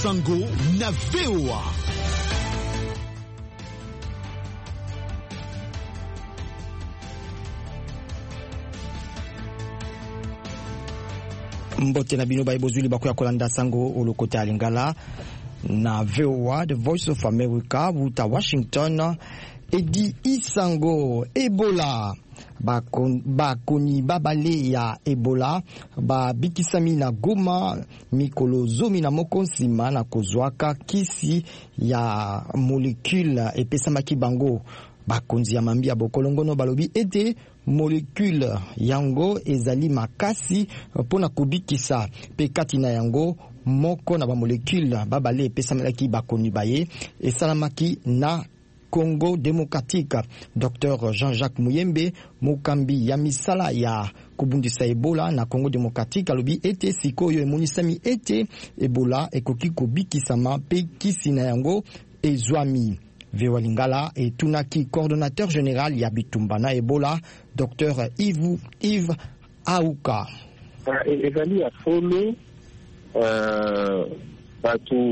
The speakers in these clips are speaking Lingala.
Sango na VOA. Mbote na bino baibozuli bakoya kolanda sango olokota lingala na VOA, The Voice of America, buta Washington. Edi Isango Ebola bakoni babale ya Ebola bikisami na Goma mikolo zomi na mokonsima na kozwaka kisi ya molecule epesamaki bango bakonzi ya mambia bokolongono balobi ete molecule yango ezali makasi pona kubikisa pe kati na yango moko na ba molecule babale epesamaki bakoni baye esalamaki na Congo démocratique. Dr Jean-Jacques Muyembe mokambi ya misala ya kubundisa Ebola na Congo démocratique alobi ete sikoyo emonisami ete Ebola ekoki kobikisama pe kisi na yango ezwami. Vewa Lingala etunaki coordonnateur général ya bitumba na Ebola Dr Yves Aouka. Ezali ya folo batu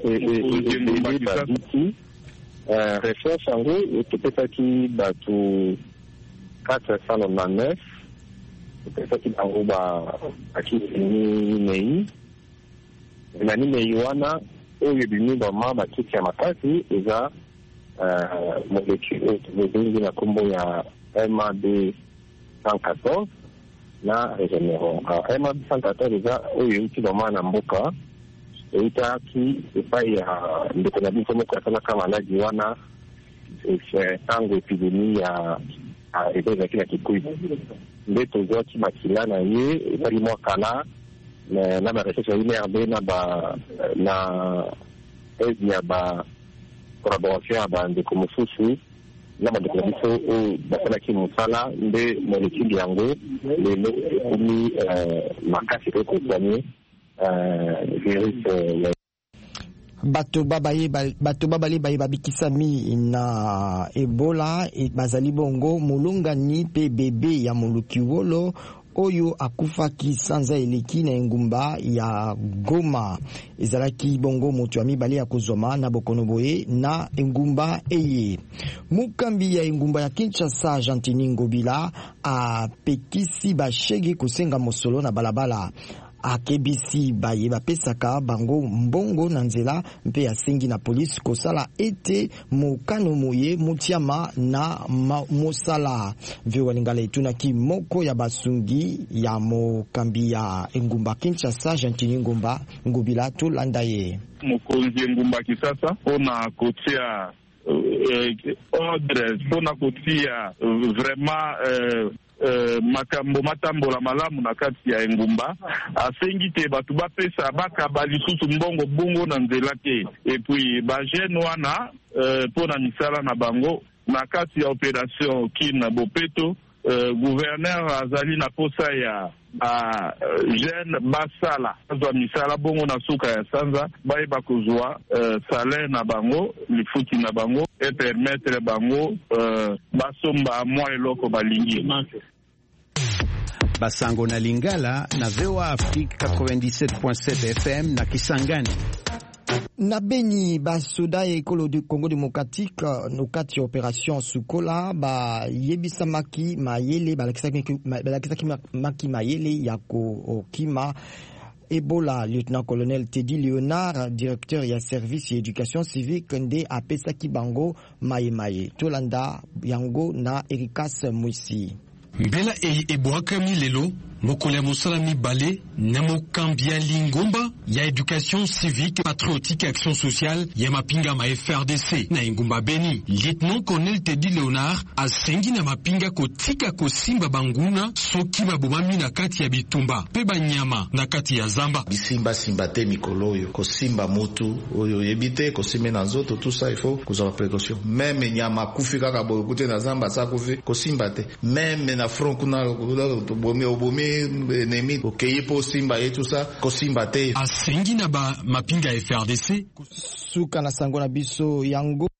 recherche yango etopesaki batu 499 etopesaki bango bakisi minei na minei wana oyo ebimi bama bakisi ya makasi eza molecule ebengi na kombo ya MAB 114 na Regeneron. MAB 114 eza oyo euti bama na mboka eutaki epai ya ndeko na biso moko asalaka maladi wana ntango epidemi ya ebola ezalaki na Kikuyu nde tozwaki makila na ye ezali mwa kala na barecherche ya INRB na aide ya collaboration ya bandeko mosusu na bandeko na biso oyo basalaki mosala nde molekili yango lelo ekomi makasi pe kosoigne virus. Bato babale baye babikisami na Ebola bazali bongo molongani pe bebe ya molukiwolo oyo akufaki sanza eleki na engumba ya Goma ezalaki bongo moto ya mibale ya kozoma na bokonoboye na engumba eye. Mukambi ya engumba ya Kinshasa Jantini Ngobila apekisi bashege kosenga mosolo na balabala akebisi baye bapesaka bango mbongo na nzela mpe asengi na polisi kosala ete mokano moye mutiama na mosala. Vewa Lingala etunaki moko ya basungi ya mokambi ya engumba Kinshasa Jantini Ngobila tolanda ye. Mokonzi engumba Kinshasa pona kotia ordre pona kotia vraiment makambo matambola malamu na kati ya engumba asengi te batu bapesa bakaba lisusu mbongo bongo na nzela te epuis bajene wana pona misala na bango na kati ya operation Kina Bopeto gouverneur azali na posa ya jeune basala azwa misala bongo na suka ya sanza bayeba kozwa salaire na bango lifuti na bango et permettre bango basomba mwa eloko balingi. Basango na Lingala na VOA Afrique 97.7 FM na Kisangani. Na Beni basoda ekolo du Congo démocratique no kati opération Sukola ba yebisa maki mayele balakisaki maki mayele ya ko kima Ebola. Lieutenant colonel Teddy Léonard directeur ya service ya éducation civique nde apesaki bango maye tolanda yango na Erikas Mwisi. Mbela ebwakami lelo mokolo ya mosala mibale na mokambi ya Lingomba ya éducation civique patriotique et action sociale ya mapinga ma FRDC na engumba Beni. Lieutenant colonel Teddy Léonard asengi na mapinga kotika kosimba banguna soki babomami na kati ya bitumba pe banyama na kati ya zamba bisimba te mikolo oyo kosimba motu oyo yebite kosimba na nzoto tout ça il faut kozala précaution. Même nyama kufi kaka boyo kute na zamba sa kufi kosimba te. Même na front kuna obomi enemi okeye po simba yetu sa kosimba te. Asengi na ba mapinga FRDC suka na sango na biso yango